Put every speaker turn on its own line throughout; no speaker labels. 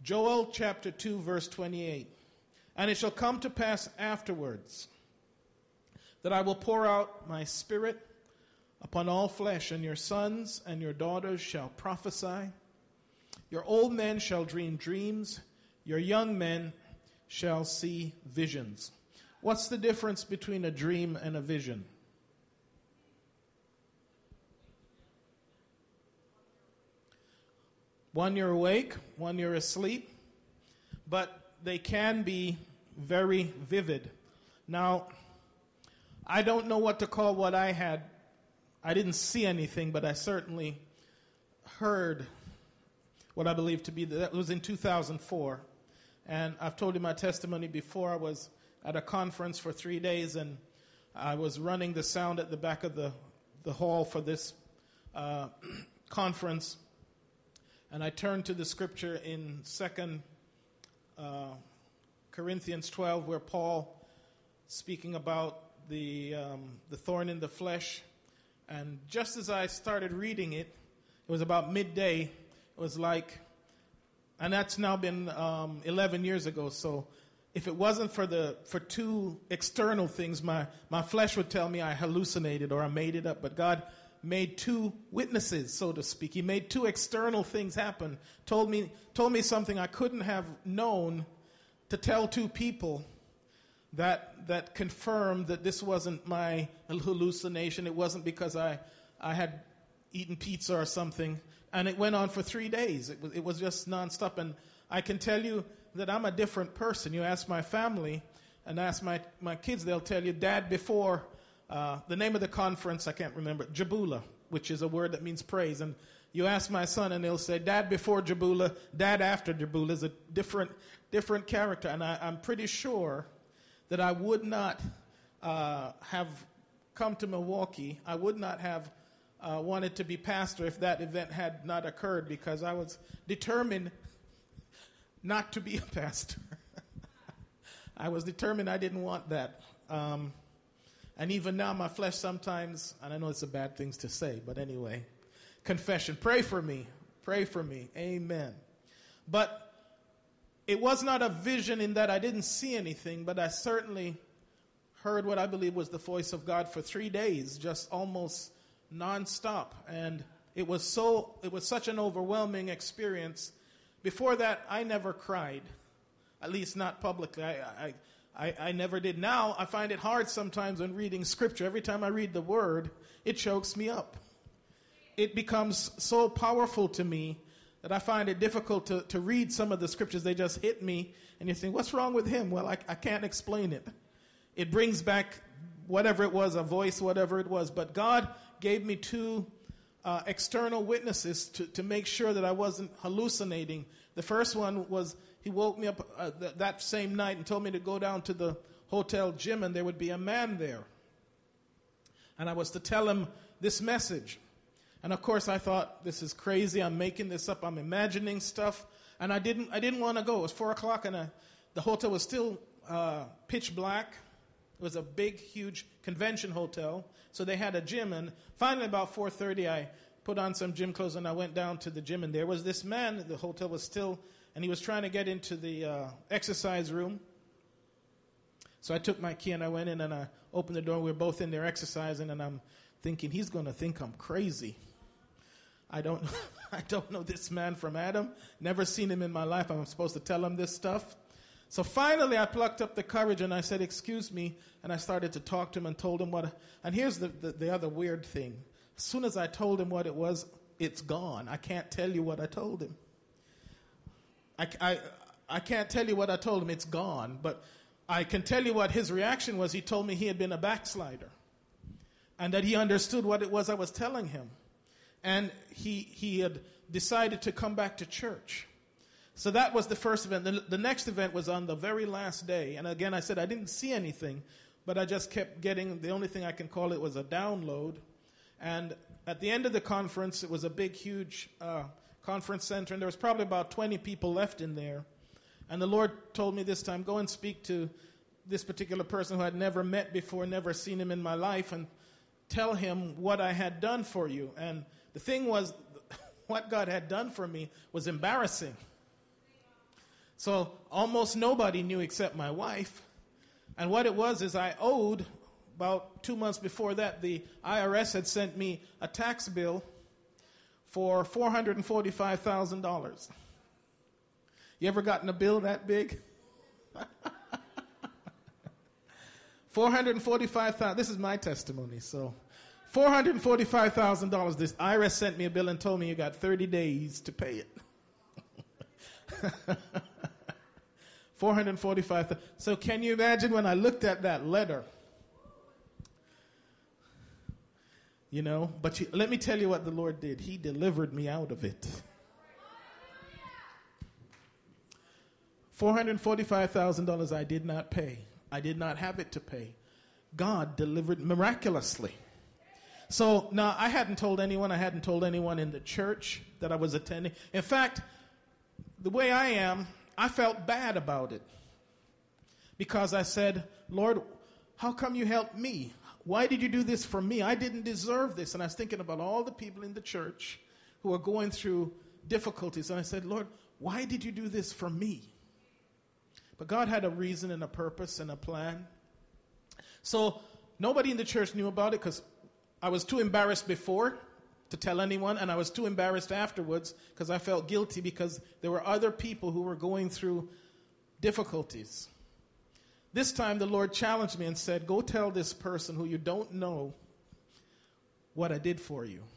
Joel chapter 2, verse 28. And it shall come to pass afterwards that I will pour out my spirit upon all flesh, and your sons and your daughters shall prophesy. Your old men shall dream dreams. Your young men shall see visions. What's the difference between a dream and a vision? One you're awake, one you're asleep, but they can be very vivid. Now, I don't know what to call what I had. I didn't see anything, but I certainly heard what I believe to be, that was in 2004. And I've told you my testimony before. I was at a conference for 3 days, and I was running the sound at the back of the hall for this conference. And I turned to the scripture in 2 Corinthians 12, where Paul, speaking about the thorn in the flesh, and just as I started reading it, it was about midday. It was like, and that's now been 11 years ago. So if it wasn't for two external things, my flesh would tell me I hallucinated or I made it up. But God made two witnesses, so to speak. He made two external things happen. Told me something I couldn't have known to tell two people that confirmed that this wasn't my hallucination. It wasn't because I had eaten pizza or something. And it went on for 3 days. It was just nonstop. And I can tell you that I'm a different person. You ask my family and ask my kids, they'll tell you, Dad, before the name of the conference, I can't remember, Jabula, which is a word that means praise. And you ask my son, and they'll say, Dad before Jabula, Dad after Jabula is a different character. And I'm pretty sure that I would not have come to Milwaukee. I would not have wanted to be pastor if that event had not occurred, because I was determined not to be a pastor. I was determined I didn't want that. And even now, my flesh sometimes, and I know it's a bad thing to say, but anyway, confession. Pray for me. Pray for me. Amen. But it was not a vision in that I didn't see anything, but I certainly heard what I believe was the voice of God for 3 days, just almost nonstop. And it was such an overwhelming experience. Before that, I never cried, at least not publicly. I never did. Now, I find it hard sometimes when reading scripture. Every time I read the word, it chokes me up. It becomes so powerful to me that I find it difficult to read some of the scriptures. They just hit me, and you think, what's wrong with him? Well, I can't explain it. It brings back whatever it was, a voice, whatever it was. But God gave me two external witnesses to make sure that I wasn't hallucinating. The first one was, he woke me up that same night and told me to go down to the hotel gym, and there would be a man there. And I was to tell him this message. And of course I thought, this is crazy, I'm making this up, I'm imagining stuff. And I didn't want to go. It was 4 o'clock, and the hotel was still pitch black. It was a big, huge convention hotel. So they had a gym, and finally about 4:30 I put on some gym clothes and I went down to the gym, and there was this man. The hotel was still, and he was trying to get into the exercise room. So I took my key and I went in and I opened the door. We were both in there exercising, and I'm thinking, he's going to think I'm crazy. I don't know this man from Adam. Never seen him in my life. I'm supposed to tell him this stuff. So finally I plucked up the courage and I said, excuse me. And I started to talk to him and told him what. And here's the other weird thing. As soon as I told him what it was, it's gone. I can't tell you what I told him. I can't tell you what I told him. It's gone. But I can tell you what his reaction was. He told me he had been a backslider, and that he understood what it was I was telling him. And he had decided to come back to church. So that was the first event. The next event was on the very last day. And again, I said I didn't see anything, but I just kept getting, the only thing I can call it was a download. And at the end of the conference, it was a big, huge conference center, and there was probably about 20 people left in there. And the Lord told me this time, go and speak to this particular person who I'd never met before, never seen him in my life, and tell him what I had done for you. And the thing was, what God had done for me was embarrassing. So almost nobody knew except my wife. And what it was is I owed, about 2 months before that, the IRS had sent me a tax bill for $445,000. You ever gotten a bill that big? $445,000. This is my testimony. So $445,000. This IRS sent me a bill and told me you got 30 days to pay it. $445,000. So can you imagine when I looked at that letter? You know, but let me tell you what the Lord did. He delivered me out of it. $445,000 I did not pay. I did not have it to pay. God delivered miraculously. So now I hadn't told anyone. I hadn't told anyone in the church that I was attending. In fact, the way I am, I felt bad about it. Because I said, Lord, how come you helped me? Why did you do this for me? I didn't deserve this. And I was thinking about all the people in the church who are going through difficulties. And I said, Lord, why did you do this for me? But God had a reason and a purpose and a plan. So nobody in the church knew about it because I was too embarrassed before to tell anyone, and I was too embarrassed afterwards because I felt guilty because there were other people who were going through difficulties. This time the Lord challenged me and said, go tell this person who you don't know what I did for you.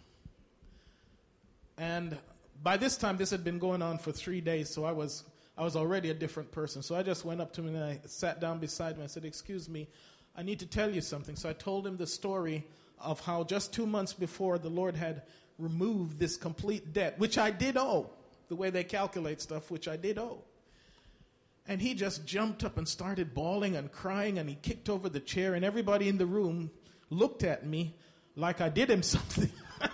And by this time, this had been going on for 3 days, so I was already a different person. So I just went up to him and I sat down beside him. I said, excuse me, I need to tell you something. So I told him the story of how just 2 months before the Lord had removed this complete debt, which I did owe, the way they calculate stuff, which I did owe. And he just jumped up and started bawling and crying, and he kicked over the chair, and everybody in the room looked at me like I did him something.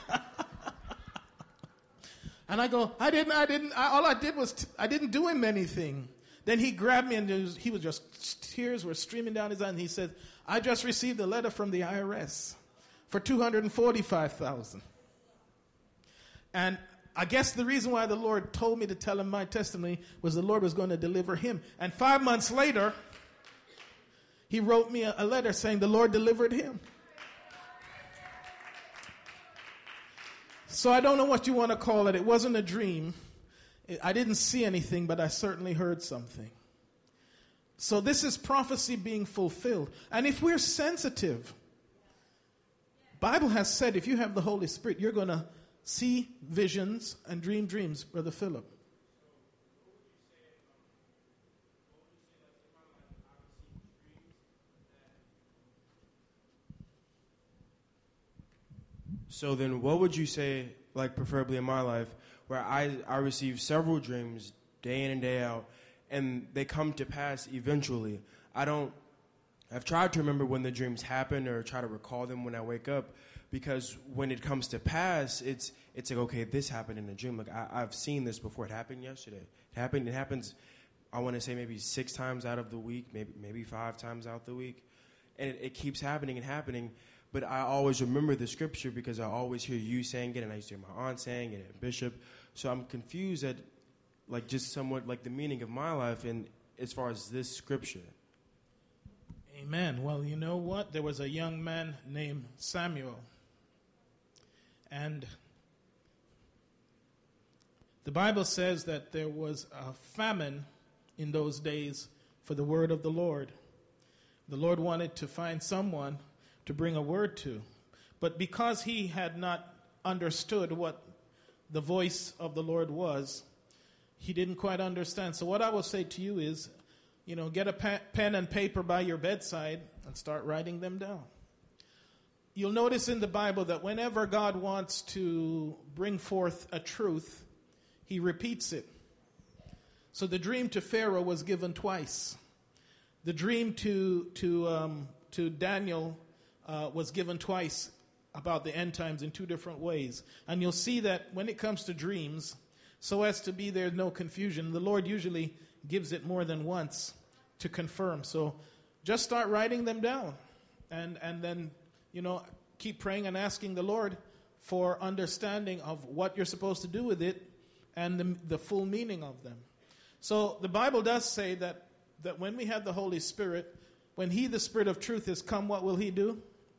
And I go, I didn't, all I did was, I didn't do him anything. Then he grabbed me and he was just, tears were streaming down his eyes, and he said, I just received a letter from the IRS for $245,000. And I guess the reason why the Lord told me to tell him my testimony was the Lord was going to deliver him. And 5 months later, he wrote me a letter saying the Lord delivered him. So I don't know what you want to call it. It wasn't a dream. I didn't see anything, but I certainly heard something. So this is prophecy being fulfilled. And if we're sensitive, Bible has said if you have the Holy Spirit, you're going to see visions and dream dreams, Brother Philip.
So then what would you say, like preferably in my life, where I receive several dreams day in and day out, and they come to pass eventually? I've tried to remember when the dreams happen or try to recall them when I wake up, because when it comes to pass, it's like, okay, this happened in a dream. Like I've seen this before. It happened yesterday. It happens, I want to say maybe 6 times out of the week, maybe 5 times out the week. And it keeps happening and happening. But I always remember the scripture because I always hear you saying it, and I used to hear my aunt saying it, and Bishop. So I'm confused at, like, just somewhat like the meaning of my life and as far as this scripture.
Amen. Well, you know what? There was a young man named Samuel. And the Bible says that there was a famine in those days for the word of the Lord. The Lord wanted to find someone to bring a word to. But because he had not understood what the voice of the Lord was, he didn't quite understand. So what I will say to you is, get a pen and paper by your bedside and start writing them down. You'll notice in the Bible that whenever God wants to bring forth a truth, he repeats it. So the dream to Pharaoh was given twice. The dream to Daniel was given twice about the end times in 2 different ways. And you'll see that when it comes to dreams, so as to be there no confusion, the Lord usually gives it more than once to confirm. So just start writing them down and then, keep praying and asking the Lord for understanding of what you're supposed to do with it and the full meaning of them. So the Bible does say that when we have the Holy Spirit, when He, the Spirit of truth, is come, what will He do?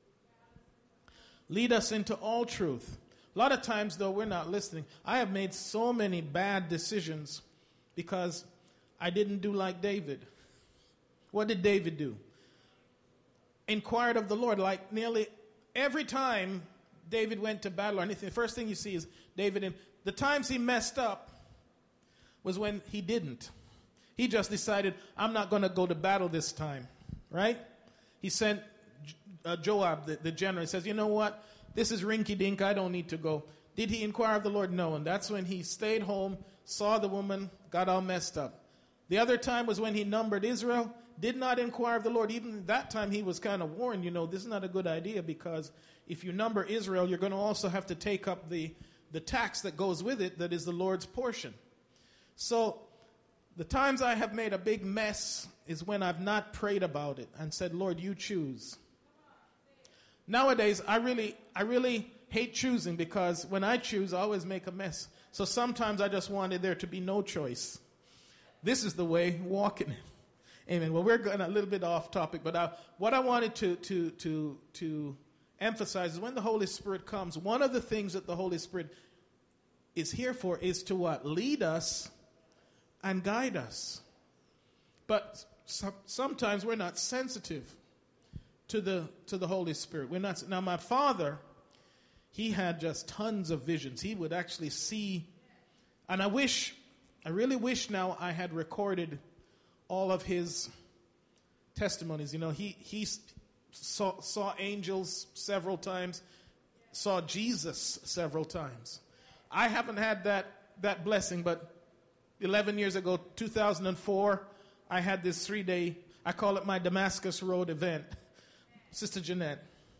Lead us into all truth. A lot of times, though, we're not listening. I have made so many bad decisions because I didn't do like David. What did David do? Inquired of the Lord. Like nearly every time David went to battle or anything, the first thing you see is David. The times he messed up was when he didn't. He just decided, I'm not going to go to battle this time. Right? He sent Joab, the general. He says, you know what? This is rinky-dink. I don't need to go. Did he inquire of the Lord? No. And that's when he stayed home, saw the woman, got all messed up. The other time was when he numbered Israel, did not inquire of the Lord. Even that time he was kind of warned, this is not a good idea, because if you number Israel, you're going to also have to take up the tax that goes with it, that is the Lord's portion. So the times I have made a big mess is when I've not prayed about it and said, Lord, you choose. Nowadays, I really hate choosing, because when I choose, I always make a mess. So sometimes I just wanted there to be no choice. This is the way, walking it. Amen. Well, we're going a little bit off topic, but what I wanted to emphasize is when the Holy Spirit comes, one of the things that the Holy Spirit is here for is to what? Lead us and guide us. But sometimes we're not sensitive to the Holy Spirit. We're not. Now, my father, he had just tons of visions. He would actually see, and I really wish now I had recorded all of his testimonies. He saw angels several times, saw Jesus several times. I haven't had that blessing, but 11 years ago, 2004, I had this 3-day, I call it my Damascus Road event. Sister Jeanette.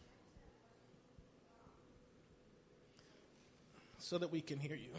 So that we can hear you.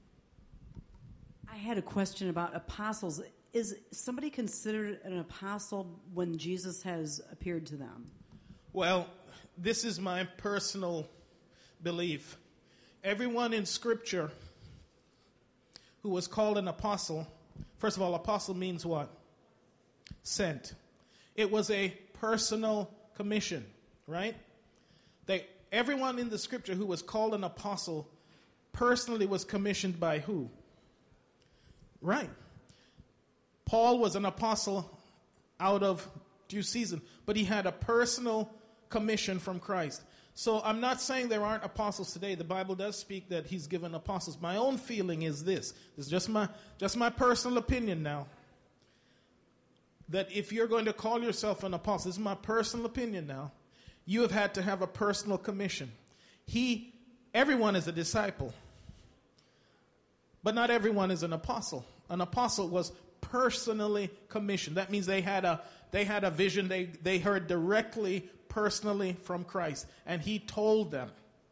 I had a question about apostles. Is somebody considered an apostle when Jesus has appeared to them?
Well, this is my personal belief. Everyone in Scripture who was called an apostle, first of all, apostle means what? Sent. It was a personal commission, right? Everyone in the Scripture who was called an apostle personally was commissioned by who? Right. Paul was an apostle out of due season, but he had a personal commission from Christ. So I'm not saying there aren't apostles today. The Bible does speak that he's given apostles. My own feeling is this. This is just my personal opinion now. That if you're going to call yourself an apostle, this is my personal opinion now, you have had to have a personal commission. Everyone is a disciple, but not everyone is an apostle. An apostle was personally commissioned. That means they had a vision. They heard directly, personally from Christ, and he told them,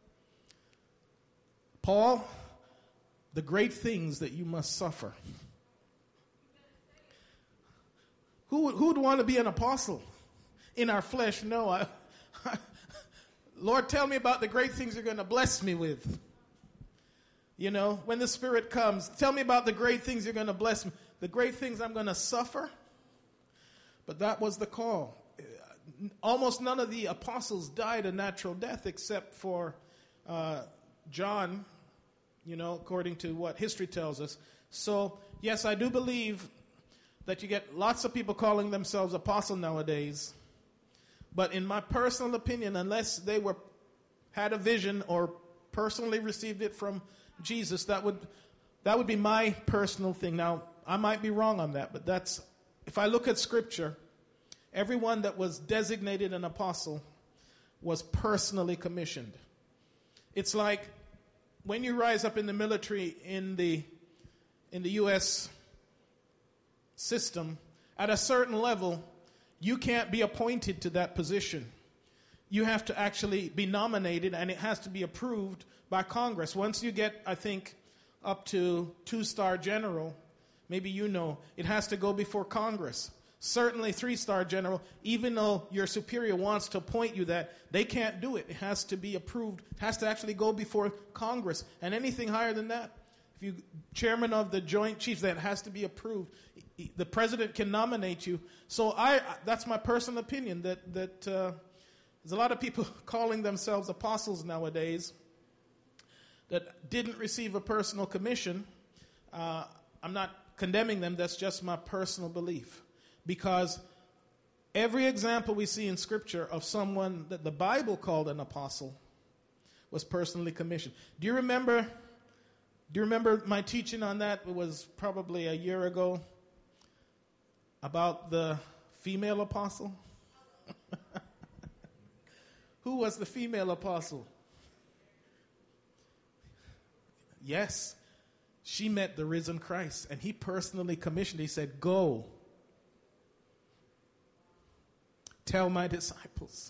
Paul, the great things that you must suffer. Who would want to be an apostle in our flesh? No. Lord, tell me about the great things you're going to bless me with. When the Spirit comes, tell me about the great things you're going to bless me. The great things I'm going to suffer. But that was the call. Almost none of the apostles died a natural death except for John, according to what history tells us. So, yes, I do believe that you get lots of people calling themselves apostle nowadays. But in my personal opinion, unless they had a vision or personally received it from Jesus, that would be my personal thing. Now, I might be wrong on that, but if I look at Scripture, everyone that was designated an apostle was personally commissioned. It's like when you rise up in the military in the U.S. system, at a certain level, you can't be appointed to that position. You have to actually be nominated, and it has to be approved by Congress. Once you get, I think, up to 2-star general, maybe it has to go before Congress. Certainly 3-star general, even though your superior wants to appoint you that, they can't do it. It has to be approved. It has to actually go before Congress. And anything higher than that, if you chairman of the Joint Chiefs, that has to be approved. The president can nominate you. So that's my personal opinion, that there's a lot of people calling themselves apostles nowadays that didn't receive a personal commission. I'm not condemning them. That's just my personal belief. Because every example we see in Scripture of someone that the Bible called an apostle was personally commissioned. Do you remember my teaching on that? It was probably a year ago about the female apostle. Who was the female apostle? Yes, she met the risen Christ, and he personally commissioned. He said, "Go, tell my disciples."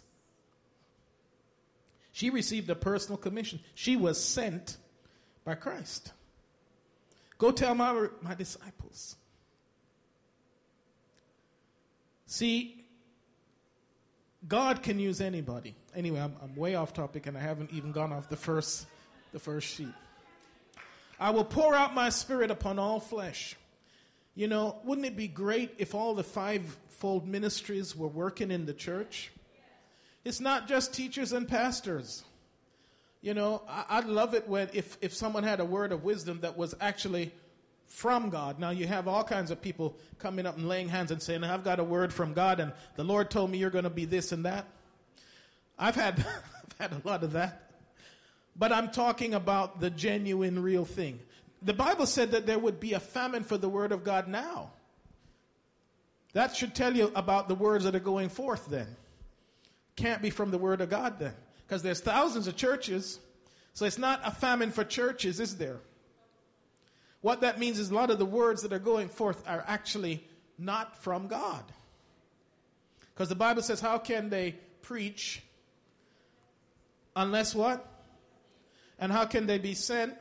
She received a personal commission. She was sent by Christ. Go tell my disciples. See, God can use anybody. Anyway, I'm way off topic, and I haven't even gone off the first sheet. I will pour out my Spirit upon all flesh. You know, wouldn't it be great if all the fivefold ministries were working in the church? It's not just teachers and pastors. You know, I'd love it when if someone had a word of wisdom that was actually from God. Now, you have all kinds of people coming up and laying hands and saying, "I've got a word from God, and the Lord told me you're going to be this and that." I've had a lot of that. But I'm talking about the genuine, real thing. The Bible said that there would be a famine for the word of God now. That should tell you about the words that are going forth then. Can't be from the word of God then. Because there's thousands of churches. So it's not a famine for churches, is there? What that means is a lot of the words that are going forth are actually not from God. Because the Bible says, how can they preach unless what? And how can they be sent?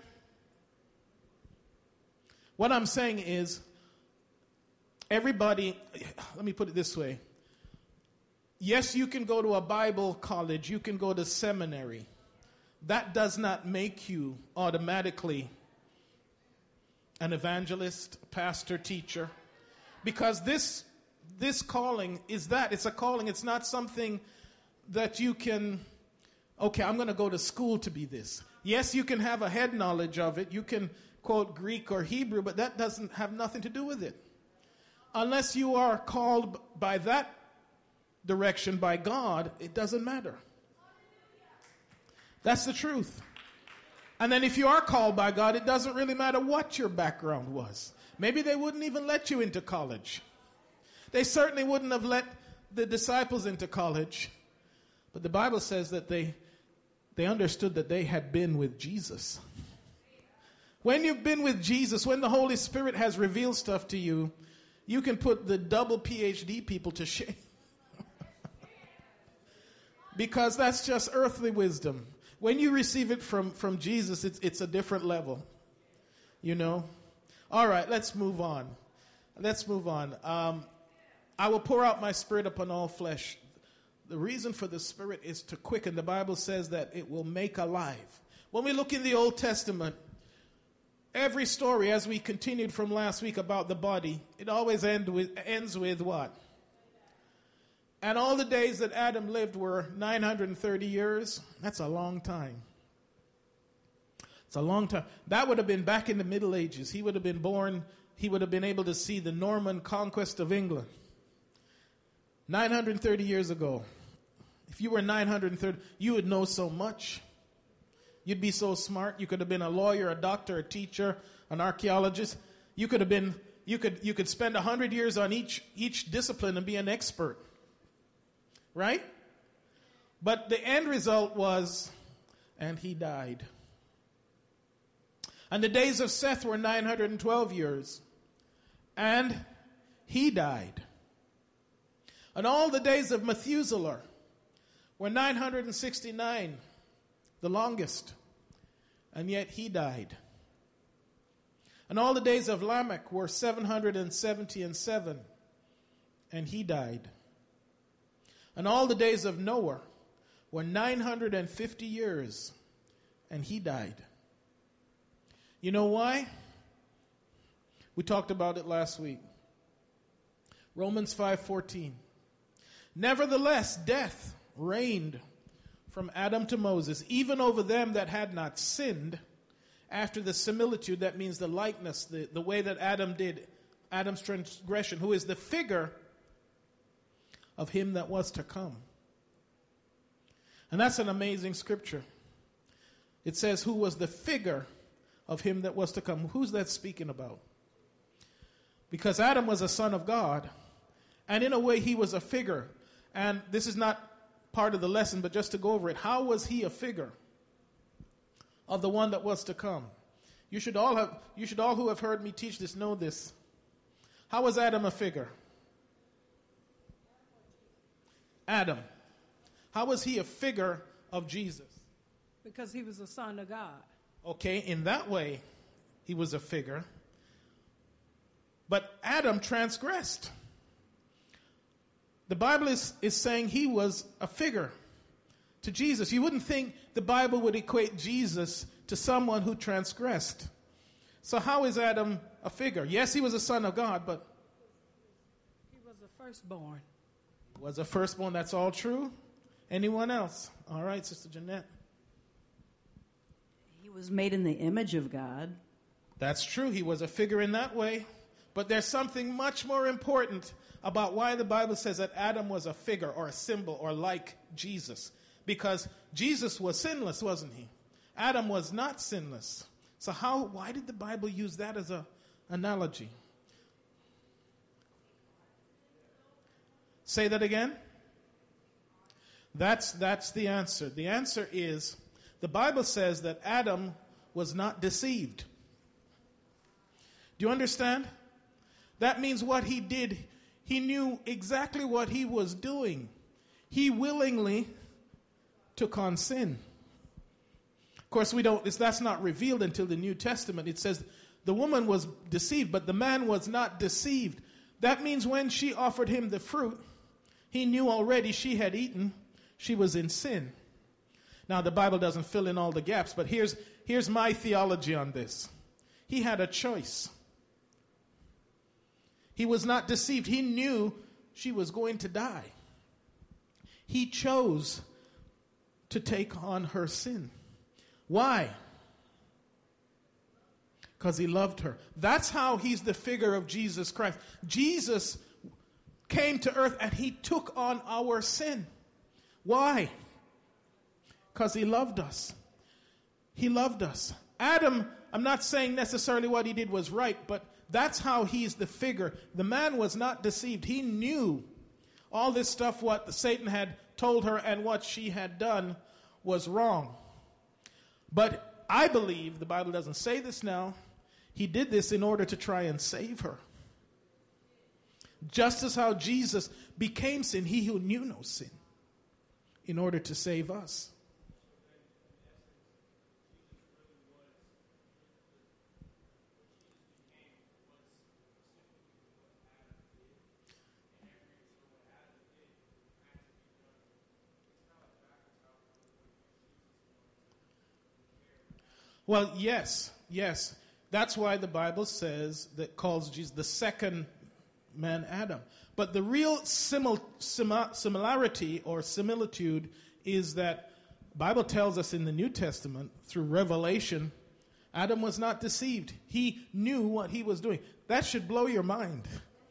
What I'm saying is, everybody, let me put it this way. Yes, you can go to a Bible college, you can go to seminary. That does not make you automatically an evangelist, pastor, teacher. Because this calling is that. It's a calling. It's not something that you can, okay, I'm going to go to school to be this. Yes, you can have a head knowledge of it. You can quote Greek or Hebrew, but that doesn't have nothing to do with it. Unless you are called by that direction by God, it doesn't matter. That's the truth. And then if you are called by God, it doesn't really matter what your background was. Maybe they wouldn't even let you into college. They certainly wouldn't have let the disciples into college. But the Bible says that they understood that they had been with Jesus. When you've been with Jesus, when the Holy Spirit has revealed stuff to you, you can put the double PhD people to shame. Because that's just earthly wisdom. When you receive it from Jesus, it's a different level. You know? All right, let's move on. I will pour out my Spirit upon all flesh. The reason for the Spirit is to quicken. The Bible says that it will make alive. When we look in the Old Testament, every story, as we continued from last week about the body, it always ends with what? And all the days that Adam lived were 930 years. That's a long time. It's a long time. That would have been back in the Middle Ages. He would have been born, he would have been able to see the Norman conquest of England. 930 years ago. If you were 930, you would know so much. You'd be so smart. You could have been a lawyer, a doctor, a teacher, an archaeologist. You could have been, you could spend 100 years on each discipline and be an expert. Right? But the end result was, and he died. And the days of Seth were 912 years. And he died. And all the days of Methuselah were 969, the longest. And yet he died. And all the days of Lamech were 777, and he died. And all the days of Noah were 950 years, and he died. You know why? We talked about it last week. Romans 5:14. Nevertheless, death reigned from Adam to Moses, even over them that had not sinned, after the similitude, that means the likeness, the way that Adam did, Adam's transgression, who is the figure of him that was to come. And that's an amazing scripture. It says, who was the figure of him that was to come. Who's that speaking about? Because Adam was a son of God, and in a way he was a figure. And this is not part of the lesson, but just to go over it. How was he a figure of the one that was to come? You should all who have heard me teach this know this. How was Adam a figure? Adam. How was he a figure of Jesus?
Because he was a son of God.
Okay, in that way, he was a figure. But Adam transgressed. The Bible is saying he was a figure to Jesus. You wouldn't think the Bible would equate Jesus to someone who transgressed. So how is Adam a figure? Yes, he was a son of God, but
he was the firstborn.
Was a firstborn, that's all true? Anyone else? All right, Sister Jeanette.
He was made in the image of God.
That's true. He was a figure in that way. But there's something much more important about why the Bible says that Adam was a figure or a symbol or like Jesus. Because Jesus was sinless, wasn't he? Adam was not sinless. So why did the Bible use that as an analogy? Say that again. That's the answer. The answer is, the Bible says that Adam was not deceived. Do you understand? That means what he did, he knew exactly what he was doing. He willingly took on sin. Of course, that's not revealed until the New Testament. It says the woman was deceived, but the man was not deceived. That means when she offered him the fruit, he knew already she had eaten. She was in sin. Now, the Bible doesn't fill in all the gaps, but here's my theology on this. He had a choice. He was not deceived. He knew she was going to die. He chose to take on her sin. Why? Because he loved her. That's how he's the figure of Jesus Christ. Jesus came to earth and he took on our sin. Why? Because he loved us. He loved us. Adam, I'm not saying necessarily what he did was right, but that's how he's the figure. The man was not deceived. He knew all this stuff, what Satan had told her and what she had done was wrong. But I believe, the Bible doesn't say this now, he did this in order to try and save her. Just as how Jesus became sin, he who knew no sin, in order to save us. Well, yes. That's why the Bible says that calls Jesus the second man Adam. But the real similarity or similitude is that the Bible tells us in the New Testament through Revelation, Adam was not deceived. He knew what he was doing. That should blow your mind.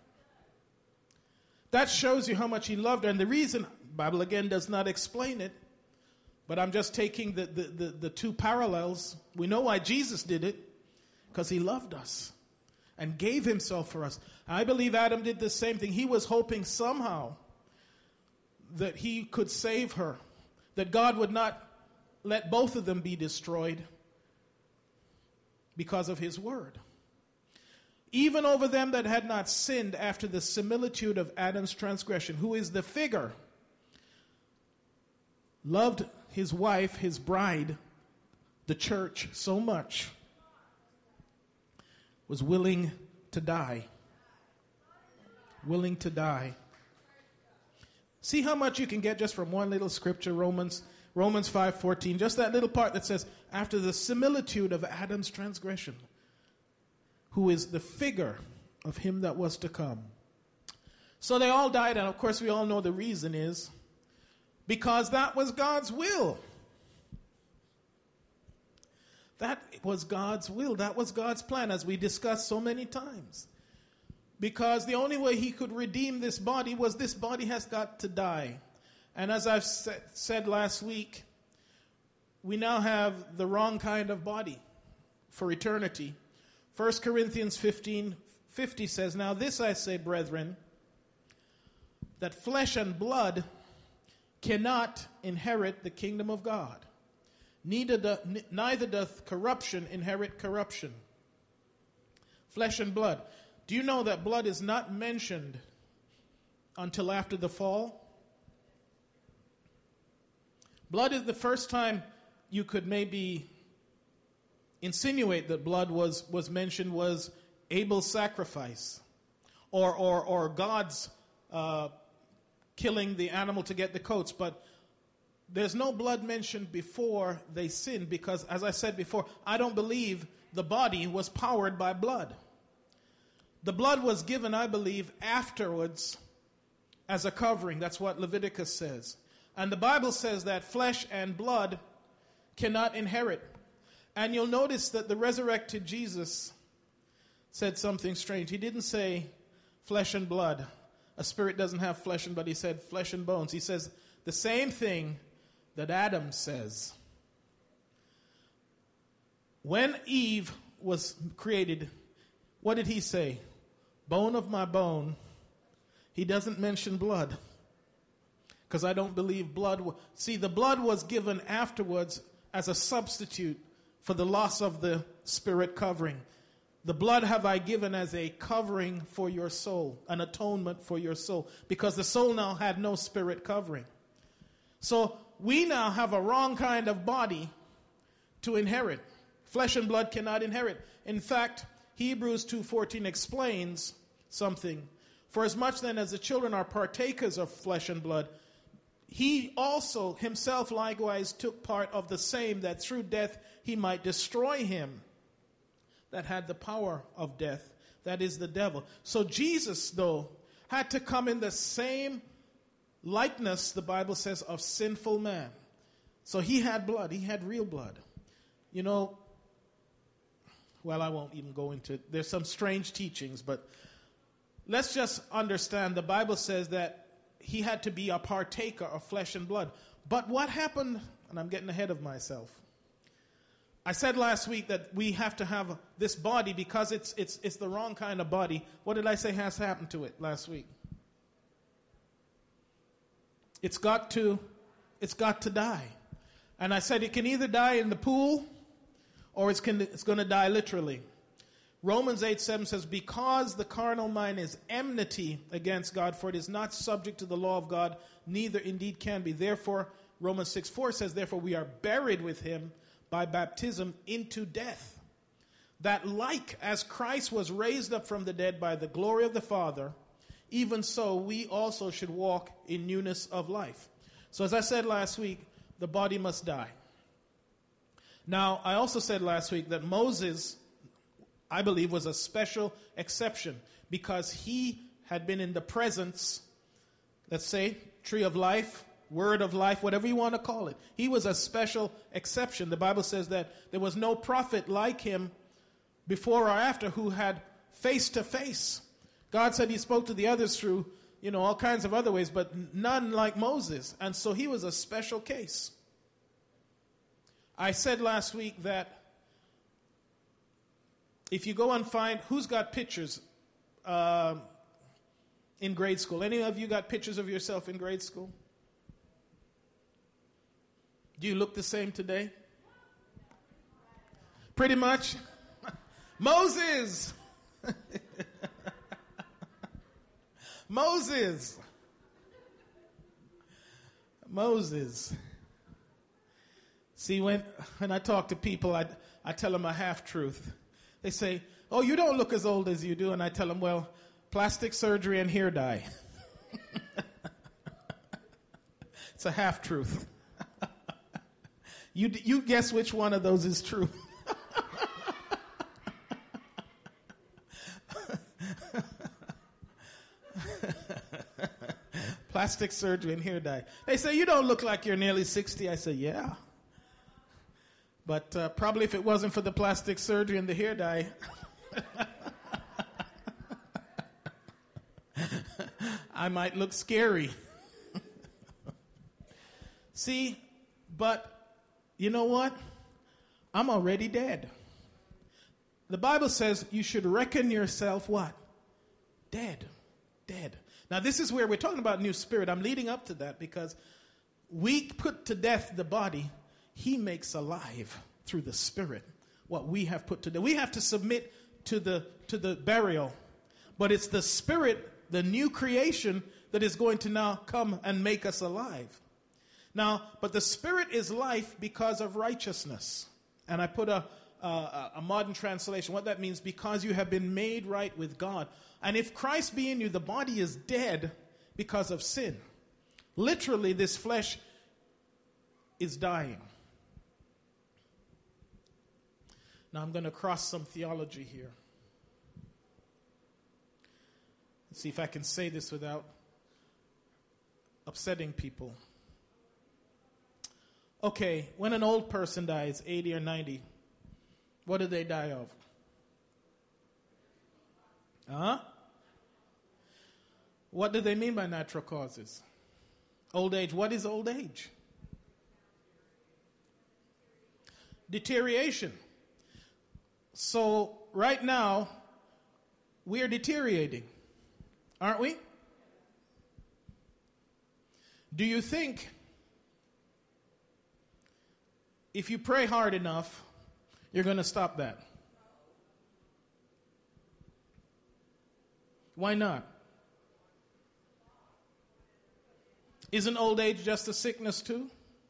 That shows you how much he loved her. And the reason, the Bible again does not explain it, but I'm just taking the two parallels. We know why Jesus did it, because he loved us and gave himself for us. I believe Adam did the same thing. He was hoping somehow that he could save her, that God would not let both of them be destroyed because of his word. Even over them that had not sinned after the similitude of Adam's transgression, who is the figure, loved his wife, his bride, the church, so much, was willing to die. Willing to die. See how much you can get just from one little scripture, Romans 5:14. Just that little part that says, after the similitude of Adam's transgression. who is the figure of him that was to come. So they all died, and of course we all know the reason is because that was God's will. That was God's will. That was God's plan, as we discussed so many times. Because the only way he could redeem this body was this body has got to die. And as I've said last week, we now have the wrong kind of body for eternity. 1 Corinthians 15:50 says, "Now this I say, brethren, that flesh and blood cannot inherit the kingdom of God. Neither doth corruption inherit corruption." Flesh and blood. Do you know that blood is not mentioned until after the fall? Blood is the first time you could maybe insinuate that blood was mentioned was Abel's sacrifice or God's killing the animal to get the coats. But there's no blood mentioned before they sinned because, as I said before, I don't believe the body was powered by blood. The blood was given, I believe, afterwards as a covering. That's what Leviticus says. And the Bible says that flesh and blood cannot inherit. And you'll notice that the resurrected Jesus said something strange. He didn't say flesh and blood. A spirit doesn't have flesh and blood. He said flesh and bones. He says the same thing that Adam says. When Eve was created, what did he say? Bone of my bone. He doesn't mention blood. Because I don't believe blood. See, the blood was given afterwards as a substitute for the loss of the spirit covering. The blood have I given as a covering for your soul, an atonement for your soul, because the soul now had no spirit covering. So we now have a wrong kind of body to inherit. Flesh and blood cannot inherit. In fact, Hebrews 2:14 explains something. For as much then as the children are partakers of flesh and blood, he also himself likewise took part of the same, that through death he might destroy him that had the power of death, that is the devil. So Jesus, though, had to come in the same likeness, the Bible says, of sinful man. So he had blood. He had real blood. You know, well, I won't even go into it. There's some strange teachings, but let's just understand the Bible says that he had to be a partaker of flesh and blood. But what happened, and I'm getting ahead of myself. I said last week that we have to have this body because it's the wrong kind of body. What did I say has happened to it last week? It's got to die. And I said it can either die in the pool or it's going to die literally. Romans 8:7 says, because the carnal mind is enmity against God, for it is not subject to the law of God, neither indeed can be. Therefore, Romans 6:4 says, therefore we are buried with him by baptism into death, that like as Christ was raised up from the dead by the glory of the Father, even so we also should walk in newness of life. So as I said last week, the body must die. Now, I also said last week that Moses, I believe, was a special exception because he had been in the presence, let's say, tree of life, word of life, whatever you want to call it. He was a special exception. The Bible says that there was no prophet like him before or after who had face to face. God said he spoke to the others through, all kinds of other ways, but none like Moses. And so he was a special case. I said last week that if you go and find who's got pictures in grade school. Any of you got pictures of yourself in grade school? Do you look the same today? Pretty much. Moses. Moses. See, when I talk to people, I tell them a half-truth. They say, oh, you don't look as old as you do. And I tell them, well, plastic surgery and hair dye. It's a half-truth. You guess which one of those is true. Plastic surgery and hair dye. They say, you don't look like you're nearly 60. I say, yeah. But probably if it wasn't for the plastic surgery and the hair dye, I might look scary. See, but you know what? I'm already dead. The Bible says you should reckon yourself what? Dead. Dead. Now this is where we're talking about new spirit. I'm leading up to that because we put to death the body. He makes alive through the spirit what we have put to death. We have to submit to the burial. But it's the spirit, the new creation, that is going to now come and make us alive. Now, but the spirit is life because of righteousness. And I put a modern translation. What that means, because you have been made right with God. And if Christ be in you, the body is dead because of sin. Literally, this flesh is dying. Now I'm going to cross some theology here. Let's see if I can say this without upsetting people. Okay, when an old person dies, 80 or 90, what do they die of? What do they mean by natural causes? Old age. What is old age? Deterioration. So right now, we are deteriorating, aren't we? Do you think if you pray hard enough, you're going to stop that? Why not? Isn't old age just a sickness too?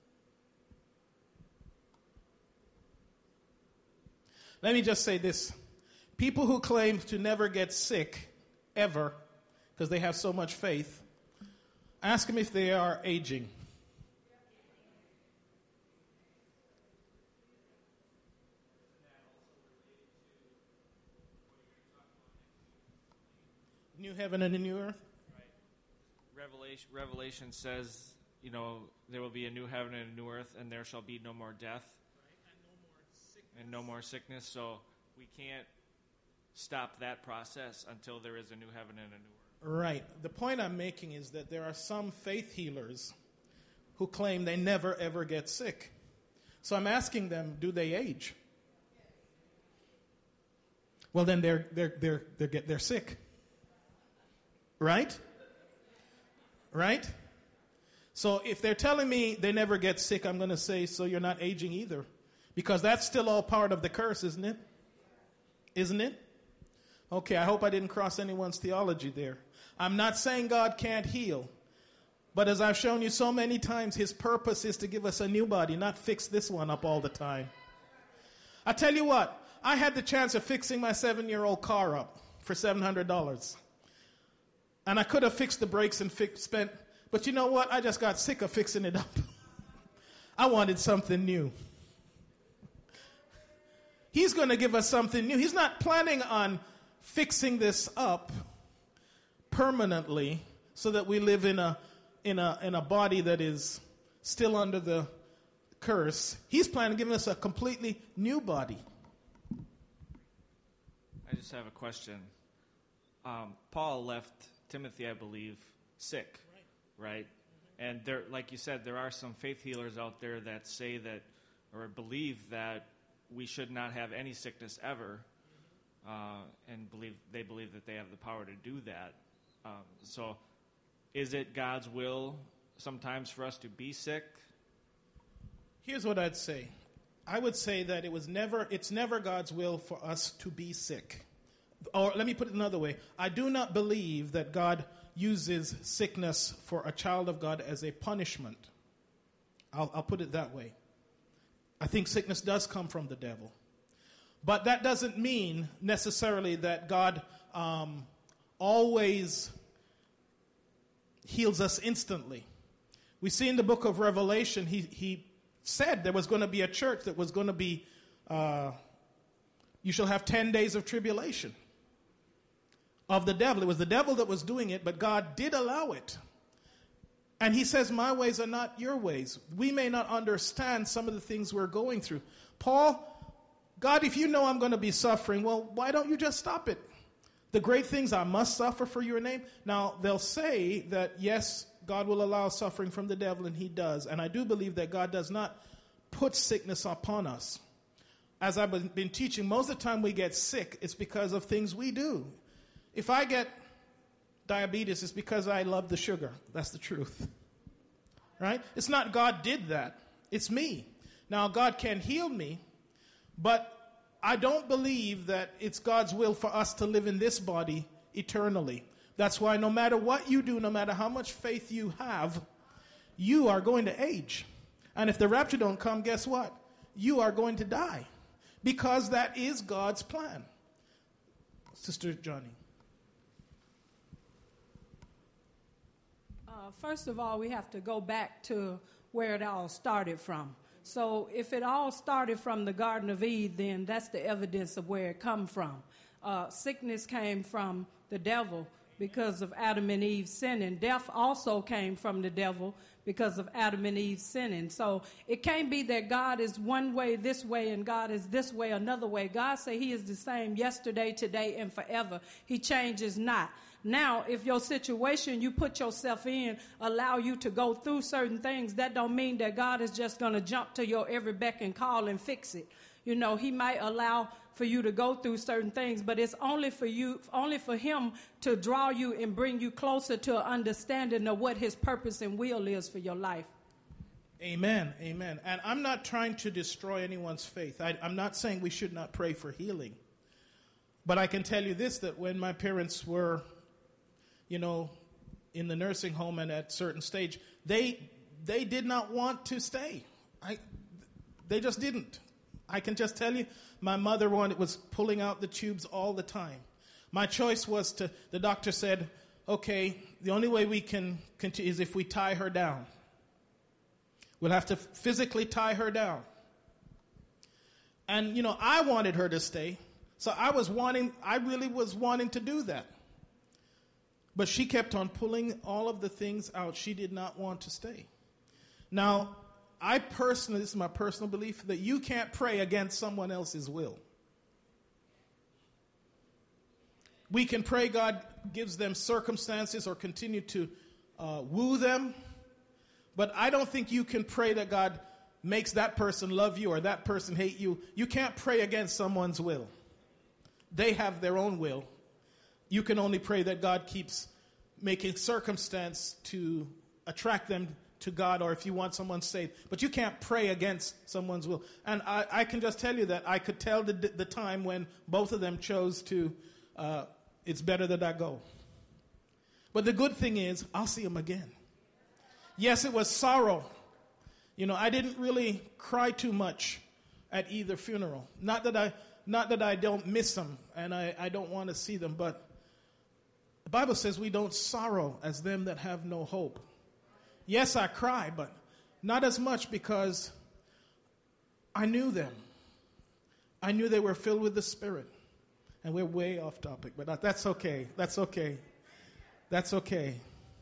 Let me just say this. People who claim to never get sick, ever, because they have so much faith, ask them if they are aging. New heaven and a new earth?
Revelation says, there will be a new heaven and a new earth, and there shall be no more death, and no more sickness. So we can't stop that process until there is a new heaven and a new earth.
Right. The point I'm making is that there are some faith healers who claim they never ever get sick. So I'm asking them, do they age? Well, then they're sick. Right? Right? So if they're telling me they never get sick, I'm going to say, so you're not aging either. Because that's still all part of the curse, isn't it? Isn't it? Okay, I hope I didn't cross anyone's theology there. I'm not saying God can't heal. But as I've shown you so many times, his purpose is to give us a new body, not fix this one up all the time. I tell you what, I had the chance of fixing my 7-year-old car up for $700. And I could have fixed the brakes and spent, but you know what? I just got sick of fixing it up. I wanted something new. He's going to give us something new. He's not planning on fixing this up permanently so that we live in a body that is still under the curse. He's planning on giving us a completely new body.
I just have a question. Paul left Timothy, I believe, sick, right? And there, like you said, there are some faith healers out there that say that, or believe that we should not have any sickness ever, and they believe that they have the power to do that. So is it God's will sometimes for us to be sick?
Here's what I'd say. I would say that it's never God's will for us to be sick. Or let me put it another way. I do not believe that God uses sickness for a child of God as a punishment. I'll put it that way. I think sickness does come from the devil. But that doesn't mean necessarily that God always heals us instantly. We see in the book of Revelation, he said there was going to be a church that was going to be, you shall have 10 days of tribulation of the devil. It was the devil that was doing it, but God did allow it. And he says, my ways are not your ways. We may not understand some of the things we're going through. Paul, God, if you know I'm going to be suffering, well, why don't you just stop it? The great things I must suffer for your name. Now, they'll say that, yes, God will allow suffering from the devil, and he does. And I do believe that God does not put sickness upon us. As I've been teaching, most of the time we get sick, it's because of things we do. If I get diabetes, it's because I love the sugar. That's the truth. Right? It's not God did that. It's me. Now, God can heal me, but I don't believe that it's God's will for us to live in this body eternally. That's why no matter what you do, no matter how much faith you have, you are going to age. And if the rapture don't come, guess what? You are going to die. Because that is God's plan. Sister Johnny.
First of all, we have to go back to where it all started from. So if it all started from the Garden of Eden, then that's the evidence of where it come from. Sickness came from the devil because of Adam and Eve sinning. Death also came from the devil because of Adam and Eve sinning. So it can't be that God is one way this way and God is this way another way. God say he is the same yesterday, today, and forever. He changes not. Now, if your situation you put yourself in allow you to go through certain things, that don't mean that God is just going to jump to your every beck and call and fix it. You know, he might allow for you to go through certain things, but it's only for him to draw you and bring you closer to an understanding of what his purpose and will is for your life.
Amen, amen. And I'm not trying to destroy anyone's faith. I'm not saying we should not pray for healing. But I can tell you this, that when my parents were, in the nursing home and at a certain stage, they did not want to stay. They just didn't. I can just tell you, my mother was pulling out the tubes all the time. My choice was the doctor said, okay, the only way we can continue is if we tie her down. We'll have to physically tie her down. And, I wanted her to stay. So I really was wanting to do that. But she kept on pulling all of the things out. She did not want to stay. Now, this is my personal belief, that you can't pray against someone else's will. We can pray God gives them circumstances or continue to woo them. But I don't think you can pray that God makes that person love you or that person hate you. You can't pray against someone's will. They have their own will. You can only pray that God keeps making circumstance to attract them to God, or if you want someone saved. But you can't pray against someone's will. And I can just tell you that I could tell the time when both of them chose to, it's better that I go. But the good thing is, I'll see them again. Yes, it was sorrow. I didn't really cry too much at either funeral. Not that I don't miss them and I don't want to see them, but the Bible says we don't sorrow as them that have no hope. Yes, I cry, but not as much because I knew them. I knew they were filled with the Spirit. And we're way off topic, but that's okay. That's okay. That's okay.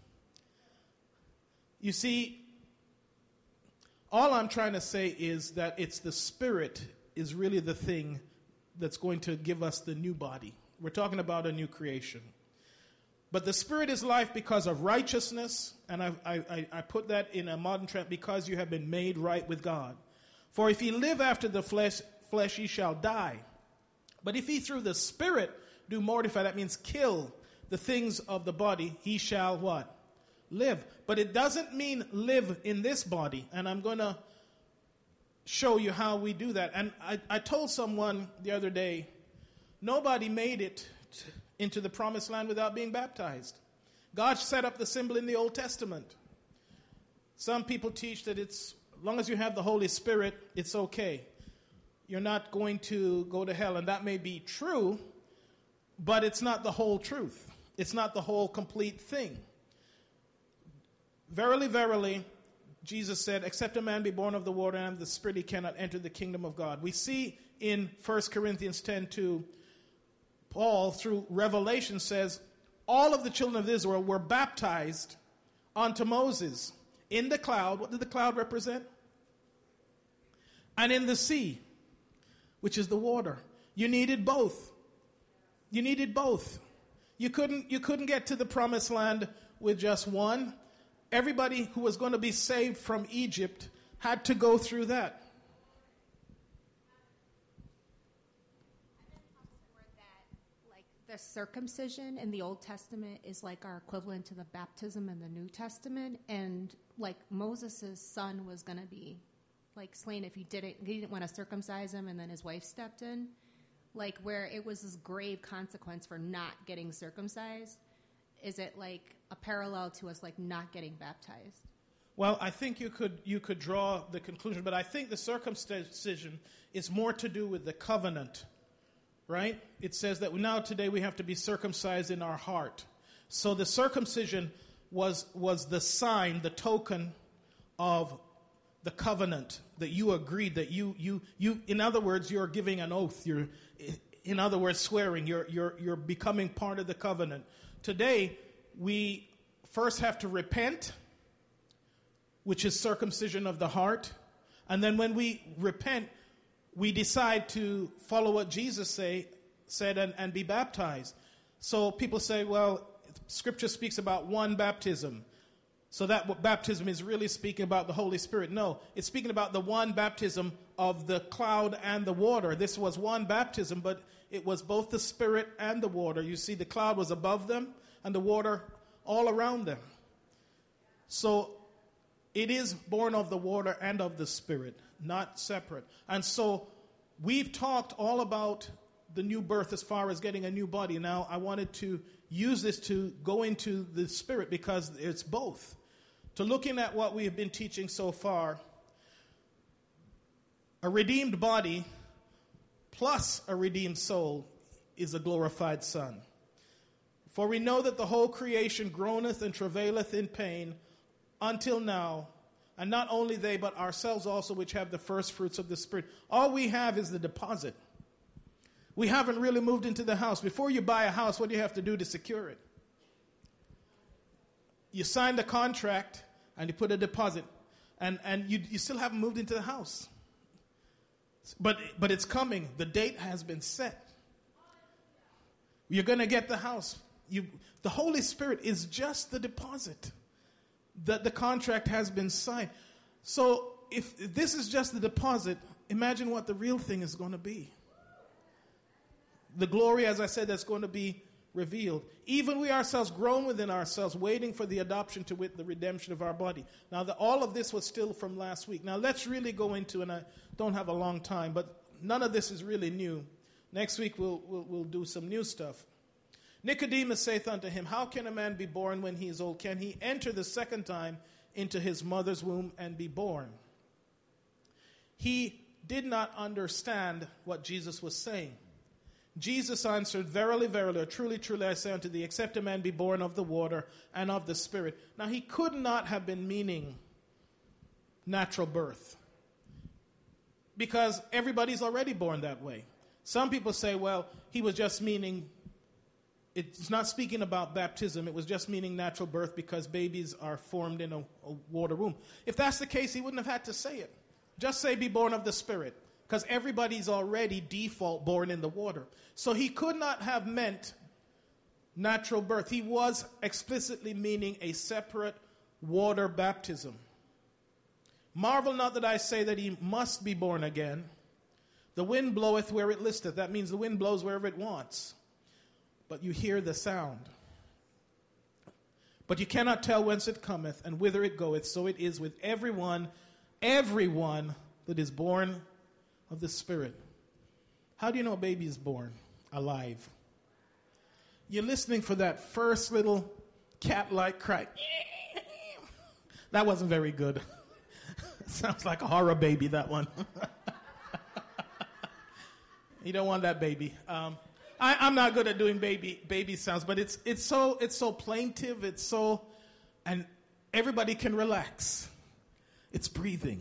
You see, all I'm trying to say is that it's the Spirit is really the thing that's going to give us the new body. We're talking about a new creation. But the Spirit is life because of righteousness, and I put that in a modern trend, because you have been made right with God. For if ye live after the flesh ye shall die. But if ye through the Spirit do mortify, that means kill the things of the body, he shall what? Live. But it doesn't mean live in this body, and I'm going to show you how we do that. And I told someone the other day, nobody made it into the promised land without being baptized. God set up the symbol in the Old Testament. Some people teach that as long as you have the Holy Spirit, it's okay. You're not going to go to hell, and that may be true, but it's not the whole truth. It's not the whole complete thing. Verily, verily, Jesus said, except a man be born of the water and of the Spirit, he cannot enter the kingdom of God. We see in 1 Corinthians 10:2, Paul, through Revelation, says all of the children of Israel were baptized unto Moses in the cloud. What did the cloud represent? And in the sea, which is the water. You needed both. You needed both. You couldn't get to the promised land with just one. Everybody who was going to be saved from Egypt had to go through that.
The circumcision in the Old Testament is like our equivalent to the baptism in the New Testament, and like Moses' son was going to be like slain if he didn't want to circumcise him, and then his wife stepped in, like where it was this grave consequence for not getting circumcised. Is it like a parallel to us like not getting baptized?
Well, I think you could draw the conclusion, but I think the circumcision is more to do with the covenant. Right? It says that now today we have to be circumcised in our heart. So the circumcision was the sign, the token of the covenant that you agreed that you in other words, you're giving an oath. You're in other words swearing. You're becoming part of the covenant. Today we first have to repent, which is circumcision of the heart, and then when we repent, we decide to follow what Jesus said and be baptized. So people say, well, Scripture speaks about one baptism. So that baptism is really speaking about the Holy Spirit. No, it's speaking about the one baptism of the cloud and the water. This was one baptism, but it was both the Spirit and the water. You see, the cloud was above them and the water all around them. So it is born of the water and of the Spirit, not separate. And so we've talked all about the new birth as far as getting a new body. Now I wanted to use this to go into the Spirit because it's both. To looking at what we have been teaching so far, a redeemed body plus a redeemed soul is a glorified Son. For we know that the whole creation groaneth and travaileth in pain until now. And not only they, but ourselves also, which have the first fruits of the Spirit. All we have is the deposit. We haven't really moved into the house. Before you buy a house, what do you have to do to secure it? You sign the contract and you put a deposit. And you still haven't moved into the house. But it's coming. The date has been set. You're going to get the house. The Holy Spirit is just the deposit. That the contract has been signed. So if this is just the deposit, imagine what the real thing is going to be. The glory, as I said, that's going to be revealed. Even we ourselves groan within ourselves, waiting for the adoption to wit, the redemption of our body. Now, all of this was still from last week. Now, let's really go into, and I don't have a long time, but none of this is really new. Next week, we'll do some new stuff. Nicodemus saith unto him, how can a man be born when he is old? Can he enter the second time into his mother's womb and be born? He did not understand what Jesus was saying. Jesus answered, verily, verily, or truly, truly, I say unto thee, except a man be born of the water and of the Spirit. Now, he could not have been meaning natural birth, because everybody's already born that way. Some people say, well, he was just meaning, it's not speaking about baptism, it was just meaning natural birth because babies are formed in a water womb. If that's the case, he wouldn't have had to say it. Just say be born of the Spirit, because everybody's already default born in the water. So he could not have meant natural birth. He was explicitly meaning a separate water baptism. Marvel not that I say that he must be born again. The wind bloweth where it listeth. That means the wind blows wherever it wants. But you hear the sound. But you cannot tell whence it cometh and whither it goeth. So it is with everyone that is born of the Spirit. How do you know a baby is born alive? You're listening for that first little cat-like cry. That wasn't very good. Sounds like a horror baby, that one. You don't want that baby. I'm not good at doing baby sounds, but it's so plaintive. And everybody can relax. It's breathing.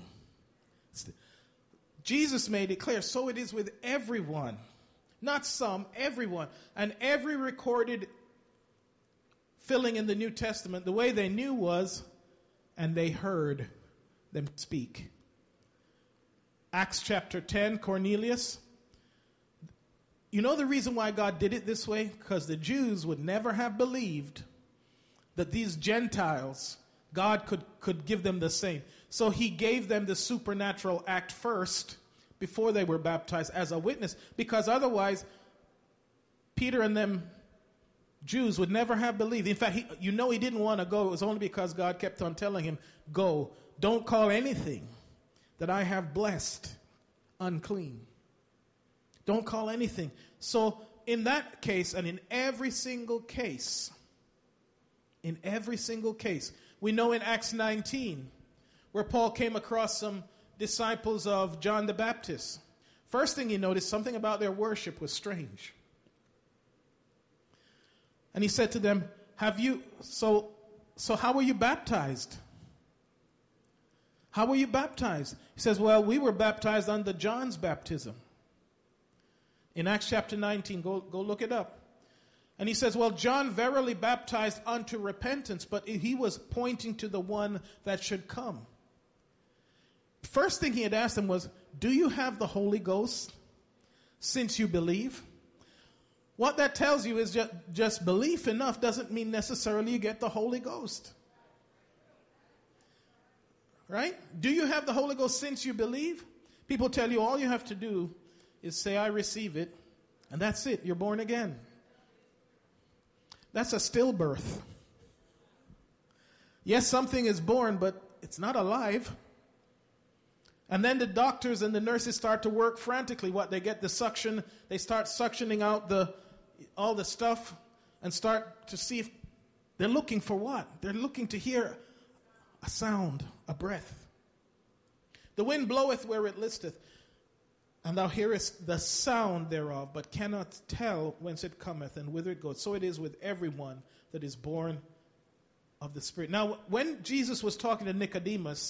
Jesus made it clear. So it is with everyone, not some, everyone, and every recorded filling in the New Testament, the way they knew was, and they heard them speak. Acts chapter 10, Cornelius. You know the reason why God did it this way? Because the Jews would never have believed that these Gentiles, God could give them the same. So he gave them the supernatural act first before they were baptized as a witness, because otherwise Peter and them Jews would never have believed. In fact, he didn't want to go. It was only because God kept on telling him, go, don't call anything that I have blessed unclean. Don't call anything. So in that case, and in every single case, we know in Acts 19, where Paul came across some disciples of John the Baptist. First thing he noticed, something about their worship was strange. And he said to them, so how were you baptized? How were you baptized? He says, well, we were baptized under John's baptism. In Acts chapter 19, go look it up. And he says, well, John verily baptized unto repentance, but he was pointing to the one that should come. First thing he had asked them was, do you have the Holy Ghost since you believe? What that tells you is just belief enough doesn't mean necessarily you get the Holy Ghost. Right? Do you have the Holy Ghost since you believe? People tell you all you have to do is say, I receive it, and that's it. You're born again. That's a stillbirth. Yes, something is born, but it's not alive. And then the doctors and the nurses start to work frantically. They get the suction, they start suctioning out all the stuff and start to see if they're looking for what? They're looking to hear a sound, a breath. The wind bloweth where it listeth, and thou hearest the sound thereof, but cannot tell whence it cometh and whither it goeth. So it is with everyone that is born of the Spirit. Now, when Jesus was talking to Nicodemus,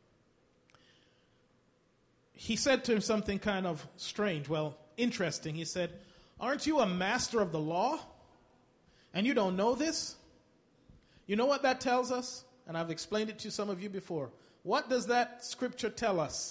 he said to him something kind of strange, interesting. He said, aren't you a master of the law? And you don't know this? You know what that tells us? And I've explained it to some of you before. What does that scripture tell us?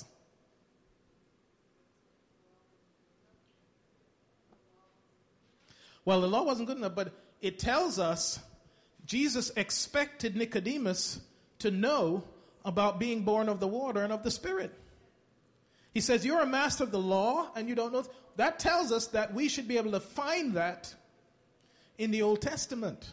Well, the law wasn't good enough, but it tells us Jesus expected Nicodemus to know about being born of the water and of the Spirit. He says, you're a master of the law and you don't know. That tells us that we should be able to find that in the Old Testament.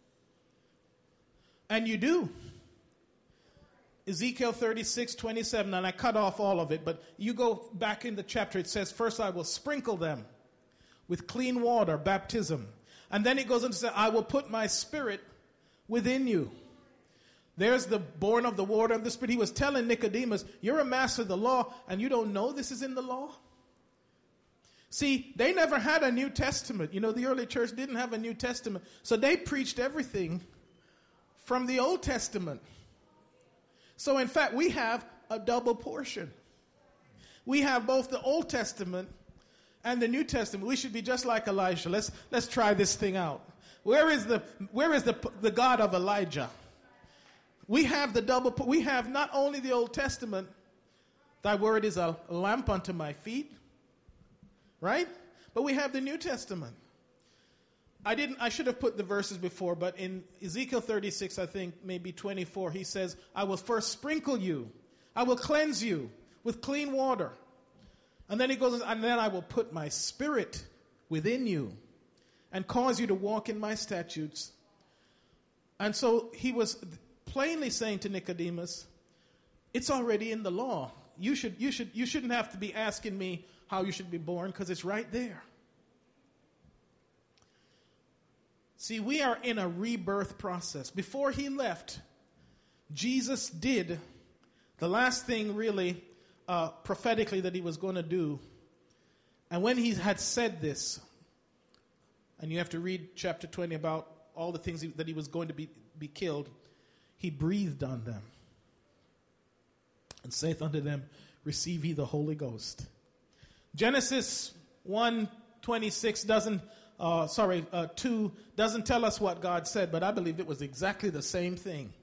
And you do. Ezekiel 36:27, and I cut off all of it, but you go back in the chapter, it says, first I will sprinkle them with clean water, baptism. And then it goes on to say, I will put my Spirit within you. There's the born of the water of the Spirit. He was telling Nicodemus, you're a master of the law, and you don't know this is in the law? See, they never had a New Testament. The early church didn't have a New Testament. So they preached everything from the Old Testament. So in fact, we have a double portion. We have both the Old Testament and the New Testament. We should be just like Elijah. Let's try this thing out. Where is the God of Elijah? We have we have not only the Old Testament, thy word is a lamp unto my feet, right? But we have the New Testament. I should have put the verses before, but in Ezekiel 36, I think maybe 24, he says, I will first sprinkle you. I will cleanse you with clean water. And then he goes, and then I will put my Spirit within you and cause you to walk in my statutes. And so he was plainly saying to Nicodemus, it's already in the law. You shouldn't have to be asking me how you should be born, because it's right there. See, we are in a rebirth process. Before he left, Jesus did the last thing really prophetically that he was going to do. And when he had said this, and you have to read chapter 20 about all the things that he was going to be killed, he breathed on them and saith unto them, receive ye the Holy Ghost. Genesis 1:26 doesn't 2 doesn't tell us what God said, but I believe it was exactly the same thing.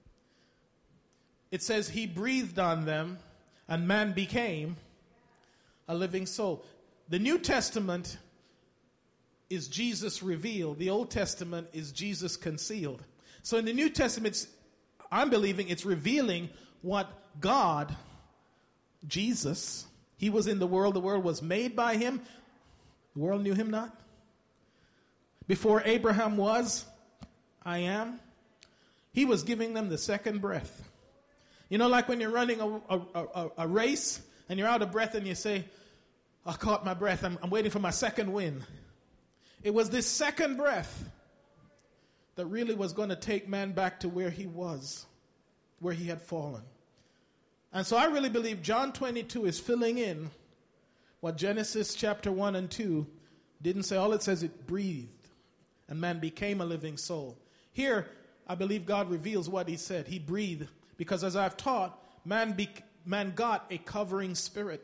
It says he breathed on them, and man became a living soul. The New Testament is Jesus revealed. The Old Testament is Jesus concealed. So in the New Testament, I'm believing it's revealing what God, Jesus, he was in the world was made by him. The world knew him not. Before Abraham was, I am. He was giving them the second breath. You know, like when you're running a race and you're out of breath and you say, I caught my breath, I'm waiting for my second wind. It was this second breath that really was going to take man back to where he was, where he had fallen. And so I really believe John 22 is filling in what Genesis chapter 1 and 2 didn't say. All it says, it breathed, and man became a living soul. Here, I believe God reveals what he said. He breathed, because as I've taught, man got a covering spirit.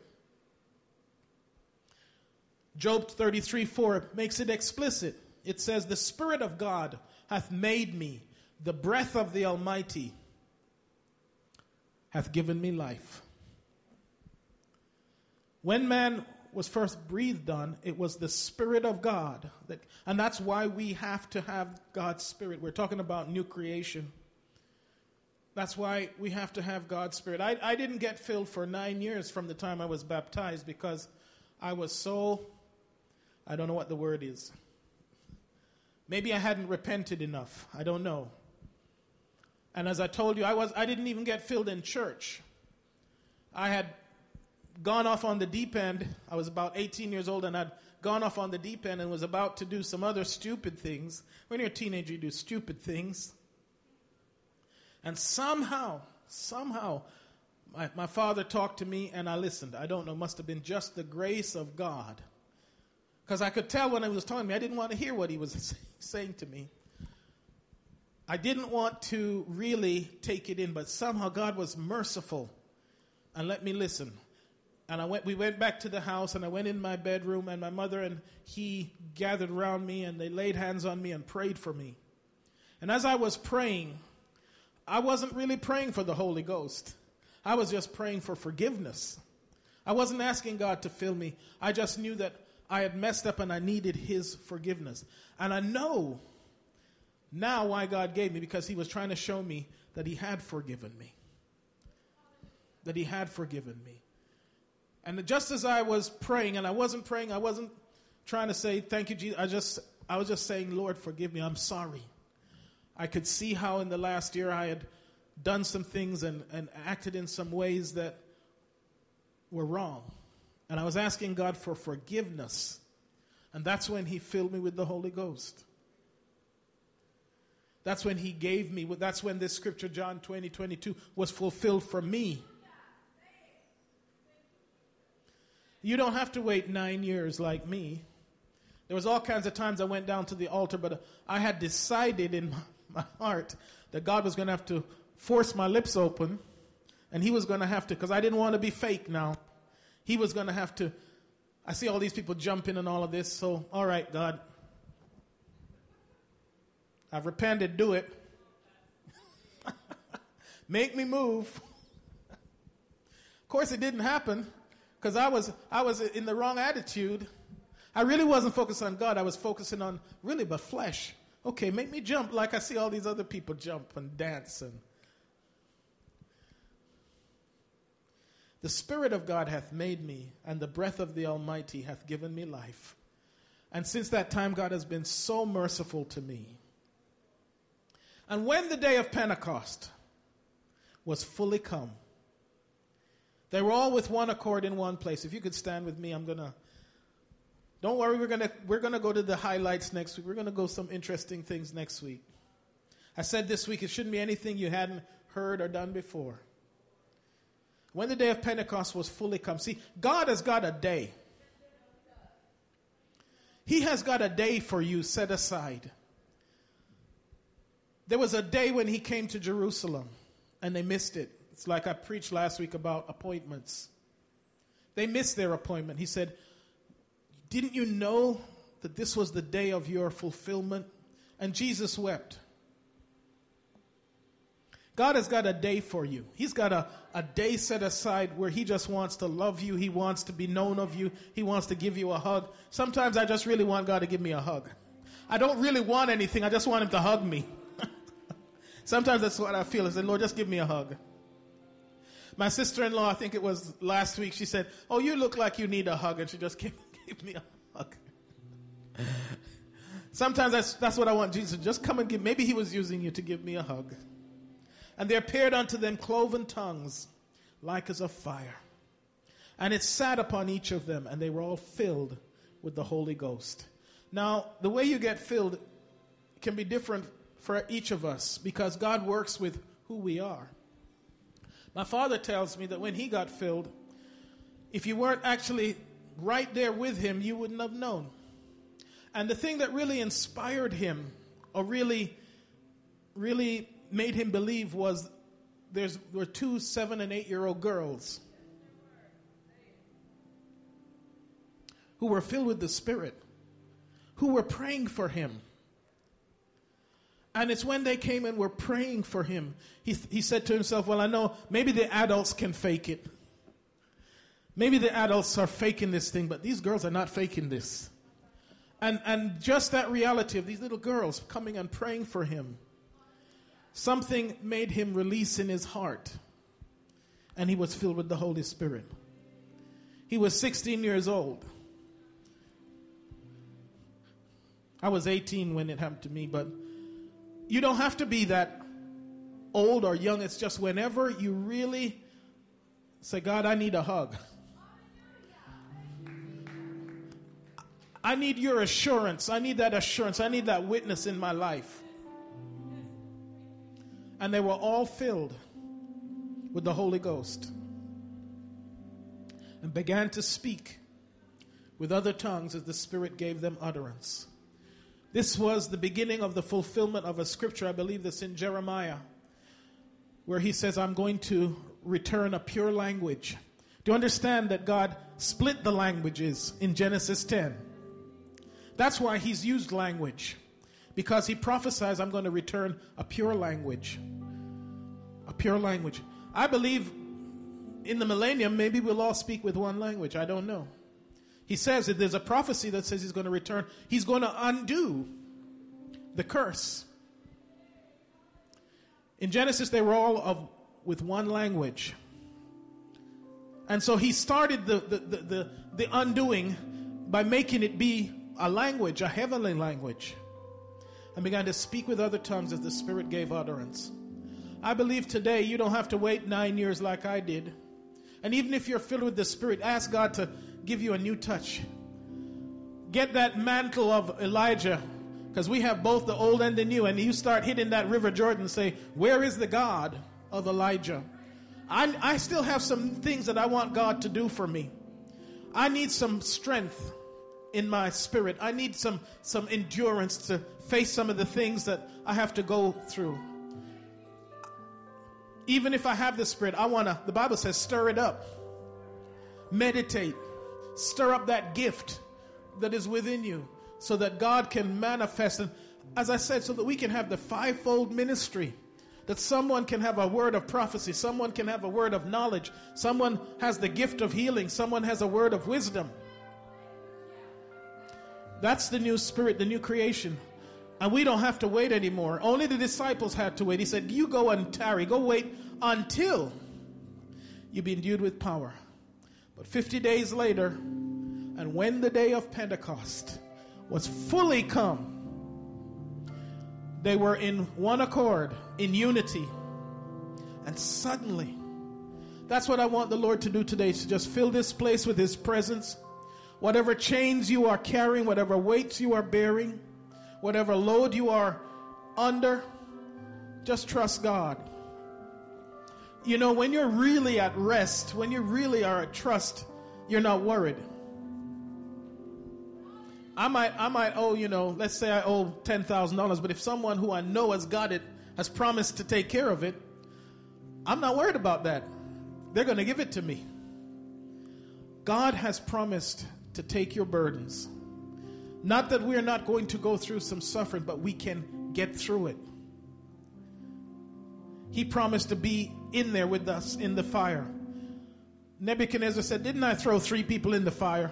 Job 33:4 makes it explicit. It says, the Spirit of God hath made me, the breath of the Almighty hath given me life. When man was first breathed on, it was the Spirit of God. And that's why we have to have God's Spirit. We're talking about new creation. That's why we have to have God's Spirit. I didn't get filled for 9 years from the time I was baptized because I was so, I don't know what the word is. Maybe I hadn't repented enough. I don't know. And as I told you, I didn't even get filled in church. I had gone off on the deep end. I was about 18 years old, and I'd gone off on the deep end and was about to do some other stupid things. When you're a teenager, you do stupid things. And somehow, my father talked to me, and I listened. I don't know, it must have been just the grace of God. Because I could tell when he was telling me, I didn't want to hear what he was saying to me. I didn't want to really take it in, but somehow God was merciful and let me listen. And we went back to the house, and I went in my bedroom, and my mother and he gathered around me, and they laid hands on me and prayed for me. And as I was praying, I wasn't really praying for the Holy Ghost. I was just praying for forgiveness. I wasn't asking God to fill me. I just knew that I had messed up and I needed his forgiveness. And I know now why God gave me, because he was trying to show me that he had forgiven me. That he had forgiven me. And just as I was praying, and I wasn't trying to say, thank you, Jesus. I was just saying, Lord, forgive me. I'm sorry. I could see how in the last year I had done some things and acted in some ways that were wrong. And I was asking God for forgiveness. And that's when he filled me with the Holy Ghost. That's when he gave me, that's when this scripture, John 20:22, was fulfilled for me. You don't have to wait 9 years like me. There was all kinds of times I went down to the altar, but I had decided in my heart that God was going to have to force my lips open, and he was going to have to, because I didn't want to be fake now. He was going to have to, I see all these people jumping and all of this, so all right, God, I've repented, do it. Make me move. Of course, it didn't happen, because I was in the wrong attitude. I really wasn't focused on God. I was focusing on really the flesh. Okay, make me jump like I see all these other people jump and dance. And the Spirit of God hath made me, and the breath of the Almighty hath given me life. And since that time, God has been so merciful to me. And when the day of Pentecost was fully come, they were all with one accord in one place. If you could stand with me, don't worry, we're gonna go to the highlights next week. We're gonna go some interesting things next week. I said this week it shouldn't be anything you hadn't heard or done before. When the day of Pentecost was fully come. See, God has got a day. He has got a day for you set aside. There was a day when he came to Jerusalem, and they missed it. It's like I preached last week about appointments. They missed their appointment. He said, didn't you know that this was the day of your fulfillment. And Jesus wept. God has got a day for you. He's got a day set aside where he just wants to love you. He wants to be known of you. He wants to give you a hug. Sometimes I just really want God to give me a hug. I don't really want anything. I just want him to hug me. Sometimes that's what I feel. I say, Lord, just give me a hug. My sister-in-law, I think it was last week, she said, oh, you look like you need a hug. And she just gave me a hug. Sometimes that's what I want Jesus to just come and give. Maybe he was using you to give me a hug. And there appeared unto them cloven tongues like as of fire. And it sat upon each of them, and they were all filled with the Holy Ghost. Now, the way you get filled can be different for each of us because God works with who we are. My father tells me that when he got filled, if you weren't actually right there with him, you wouldn't have known. And the thing that really inspired him, or really made him believe, was there were 2 7- and 8-year-old girls who were filled with the Spirit, who were praying for him. And it's when they came and were praying for him, he said to himself, well, I know maybe the adults can fake it. Maybe the adults are faking this thing, but these girls are not faking this. And just that reality of these little girls coming and praying for him, something made him release in his heart. And he was filled with the Holy Spirit. He was 16 years old. I was 18 when it happened to me, but you don't have to be that old or young. It's just whenever you really say, God, I need a hug. I need your assurance. I need that assurance. I need that witness in my life. And they were all filled with the Holy Ghost and began to speak with other tongues as the Spirit gave them utterance. This was the beginning of the fulfillment of a scripture, I believe that's in Jeremiah, where he says, I'm going to return a pure language. Do you understand that God split the languages in Genesis 10? That's why he's used language. Because he prophesies, I'm going to return a pure language. A pure language. I believe in the millennium, maybe we'll all speak with one language. I don't know. He says that there's a prophecy that says he's going to return. He's going to undo the curse. In Genesis, they were all with one language. And so he started the undoing by making it be a language, a heavenly language, and began to speak with other tongues as the Spirit gave utterance. I believe today you don't have to wait 9 years like I did. And even if you're filled with the Spirit, ask God to give you a new touch. Get that mantle of Elijah, because we have both the old and the new, and you start hitting that River Jordan and say, where is the God of Elijah? I still have some things that I want God to do for me. I need some strength in my spirit. I need some endurance to face some of the things that I have to go through. Even if I have the Spirit, the Bible says, stir it up. Meditate. Stir up that gift that is within you so that God can manifest. And as I said, so that we can have the fivefold ministry. That someone can have a word of prophecy. Someone can have a word of knowledge. Someone has the gift of healing. Someone has a word of wisdom. That's the new spirit, the new creation. And we don't have to wait anymore. Only the disciples had to wait. He said, you go and tarry. Go wait until you be endued with power. But 50 days later, and when the day of Pentecost was fully come, they were in one accord, in unity. And suddenly, that's what I want the Lord to do today, to just fill this place with His presence. Whatever chains you are carrying, whatever weights you are bearing, whatever load you are under, just trust God. You know, when you're really at rest, when you really are at trust, you're not worried. I might owe, let's say I owe $10,000, but if someone who I know has got it, has promised to take care of it, I'm not worried about that. They're going to give it to me. God has promised to take your burdens. Not that we're not going to go through some suffering, but we can get through it. He promised to be in there with us in the fire. Nebuchadnezzar said, didn't I throw 3 people in the fire?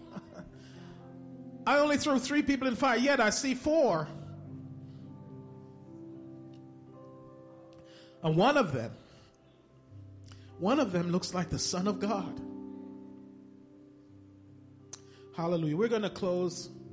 I only threw 3 people in the fire, yet I see 4. And one of them looks like the Son of God. Hallelujah. We're going to close